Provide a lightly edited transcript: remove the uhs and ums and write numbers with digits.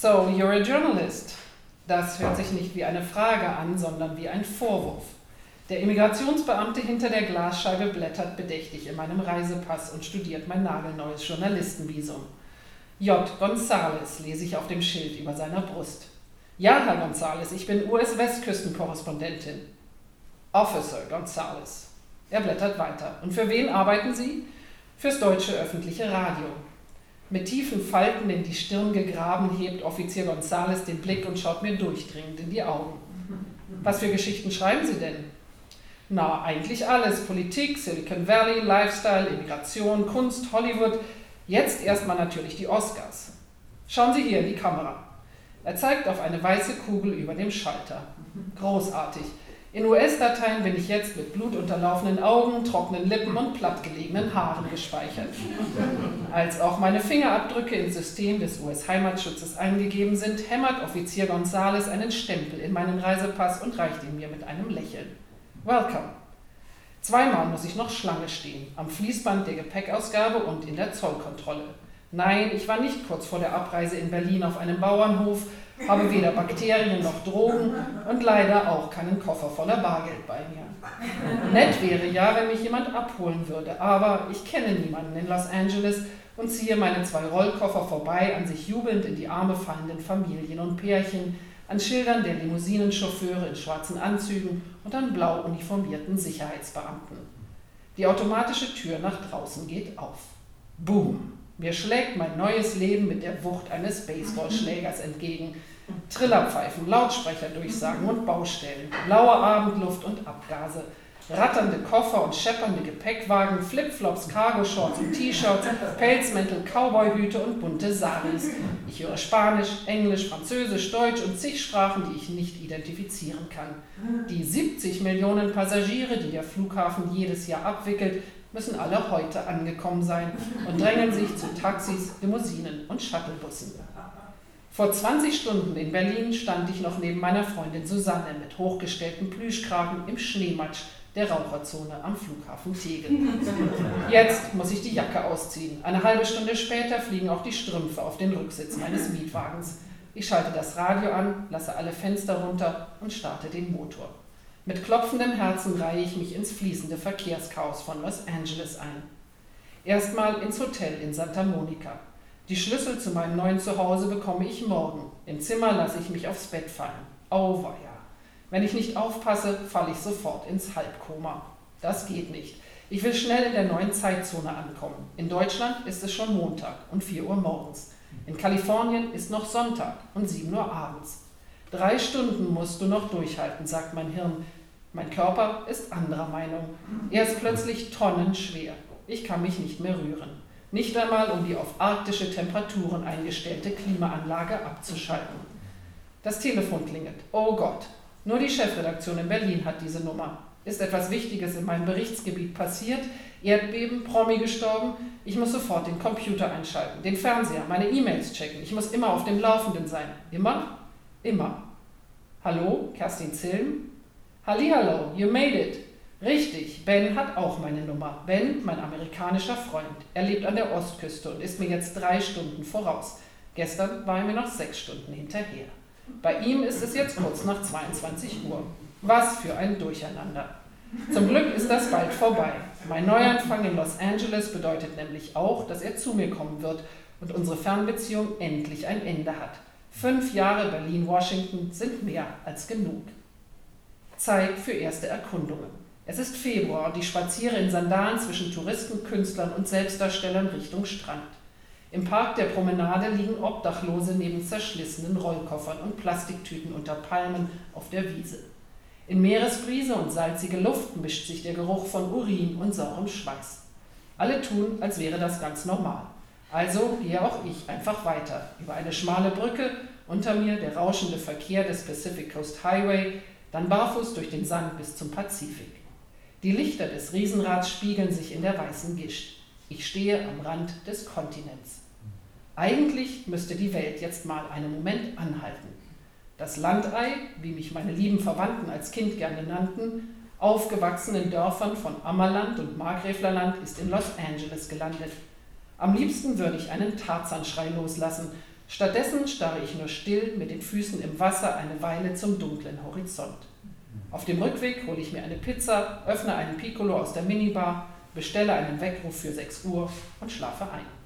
So, you're a journalist. Das hört sich nicht wie eine Frage an, sondern wie ein Vorwurf. Der Immigrationsbeamte hinter der Glasscheibe blättert bedächtig in meinem Reisepass und studiert mein nagelneues Journalistenvisum. J. González lese ich auf dem Schild über seiner Brust. Ja, Herr González, ich bin US-Westküstenkorrespondentin. Officer González. Er blättert weiter. Und für wen arbeiten Sie? Fürs deutsche öffentliche Radio. Mit tiefen Falten in die Stirn gegraben hebt Offizier González den Blick und schaut mir durchdringend in die Augen. Was für Geschichten schreiben Sie denn? Na, eigentlich alles. Politik, Silicon Valley, Lifestyle, Immigration, Kunst, Hollywood. Jetzt erstmal natürlich die Oscars. Schauen Sie hier in die Kamera. Er zeigt auf eine weiße Kugel über dem Schalter. Großartig. In US-Dateien bin ich jetzt mit blutunterlaufenen Augen, trockenen Lippen und plattgelegenen Haaren gespeichert. Als auch meine Fingerabdrücke ins System des US-Heimatschutzes eingegeben sind, hämmert Offizier González einen Stempel in meinen Reisepass und reicht ihn mir mit einem Lächeln. Welcome. Zweimal muss ich noch Schlange stehen, am Fließband der Gepäckausgabe und in der Zollkontrolle. Nein, ich war nicht kurz vor der Abreise in Berlin auf einem Bauernhof, habe weder Bakterien noch Drogen und leider auch keinen Koffer voller Bargeld bei mir. Nett wäre ja, wenn mich jemand abholen würde, aber ich kenne niemanden in Los Angeles und ziehe meine 2 Rollkoffer vorbei an sich jubelnd in die Arme fallenden Familien und Pärchen, an Schildern der Limousinenchauffeure in schwarzen Anzügen und an blau uniformierten Sicherheitsbeamten. Die automatische Tür nach draußen geht auf. Boom! Mir schlägt mein neues Leben mit der Wucht eines Baseballschlägers entgegen. Trillerpfeifen, Lautsprecherdurchsagen und Baustellen, blaue Abendluft und Abgase, ratternde Koffer und scheppernde Gepäckwagen, Flipflops, Cargo-Shorts und T-Shirts, Pelzmäntel, Cowboyhüte und bunte Saris. Ich höre Spanisch, Englisch, Französisch, Deutsch und zig Sprachen, die ich nicht identifizieren kann. Die 70 Millionen Passagiere, die der Flughafen jedes Jahr abwickelt, müssen alle heute angekommen sein und drängen sich zu Taxis, Limousinen und Shuttlebussen. Vor 20 Stunden in Berlin stand ich noch neben meiner Freundin Susanne mit hochgestellten Plüschkragen im Schneematsch der Raucherzone am Flughafen Tegel. Jetzt muss ich die Jacke ausziehen. Eine halbe Stunde später fliegen auch die Strümpfe auf den Rücksitz meines Mietwagens. Ich schalte das Radio an, lasse alle Fenster runter und starte den Motor. Mit klopfendem Herzen reihe ich mich ins fließende Verkehrschaos von Los Angeles ein. Erstmal ins Hotel in Santa Monica. Die Schlüssel zu meinem neuen Zuhause bekomme ich morgen. Im Zimmer lasse ich mich aufs Bett fallen. Auweia. Wenn ich nicht aufpasse, falle ich sofort ins Halbkoma. Das geht nicht. Ich will schnell in der neuen Zeitzone ankommen. In Deutschland ist es schon Montag und 4 Uhr morgens. In Kalifornien ist noch Sonntag und 7 Uhr abends. 3 Stunden musst du noch durchhalten, sagt mein Hirn. Mein Körper ist anderer Meinung. Er ist plötzlich tonnenschwer. Ich kann mich nicht mehr rühren. Nicht einmal, um die auf arktische Temperaturen eingestellte Klimaanlage abzuschalten. Das Telefon klingelt. Oh Gott, nur die Chefredaktion in Berlin hat diese Nummer. Ist etwas Wichtiges in meinem Berichtsgebiet passiert? Erdbeben, Promi gestorben? Ich muss sofort den Computer einschalten, den Fernseher, meine E-Mails checken. Ich muss immer auf dem Laufenden sein. Immer? Immer. Hallo, Kerstin Zilm? Hallihallo, you made it. Richtig, Ben hat auch meine Nummer. Ben, mein amerikanischer Freund. Er lebt an der Ostküste und ist mir jetzt 3 Stunden voraus. Gestern war er mir noch 6 Stunden hinterher. Bei ihm ist es jetzt kurz nach 22 Uhr. Was für ein Durcheinander. Zum Glück ist das bald vorbei. Mein Neuanfang in Los Angeles bedeutet nämlich auch, dass er zu mir kommen wird und unsere Fernbeziehung endlich ein Ende hat. 5 Jahre Berlin-Washington sind mehr als genug. Zeit für erste Erkundungen. Es ist Februar und ich spaziere in Sandalen zwischen Touristen, Künstlern und Selbstdarstellern Richtung Strand. Im Park der Promenade liegen Obdachlose neben zerschlissenen Rollkoffern und Plastiktüten unter Palmen auf der Wiese. In Meeresbrise und salzige Luft mischt sich der Geruch von Urin und saurem Schweiß. Alle tun, als wäre das ganz normal. Also gehe auch ich einfach weiter, über eine schmale Brücke, unter mir der rauschende Verkehr des Pacific Coast Highway, dann barfuß durch den Sand bis zum Pazifik. Die Lichter des Riesenrads spiegeln sich in der weißen Gischt. Ich stehe am Rand des Kontinents. Eigentlich müsste die Welt jetzt mal einen Moment anhalten. Das Landei, wie mich meine lieben Verwandten als Kind gerne nannten, aufgewachsen in Dörfern von Ammerland und Markgräflerland, ist in Los Angeles gelandet. Am liebsten würde ich einen Tarzanschrei loslassen, Stattdessen starre ich nur still mit den Füßen im Wasser eine Weile zum dunklen Horizont. Auf dem Rückweg hole ich mir eine Pizza, öffne einen Piccolo aus der Minibar, bestelle einen Weckruf für 6 Uhr und schlafe ein.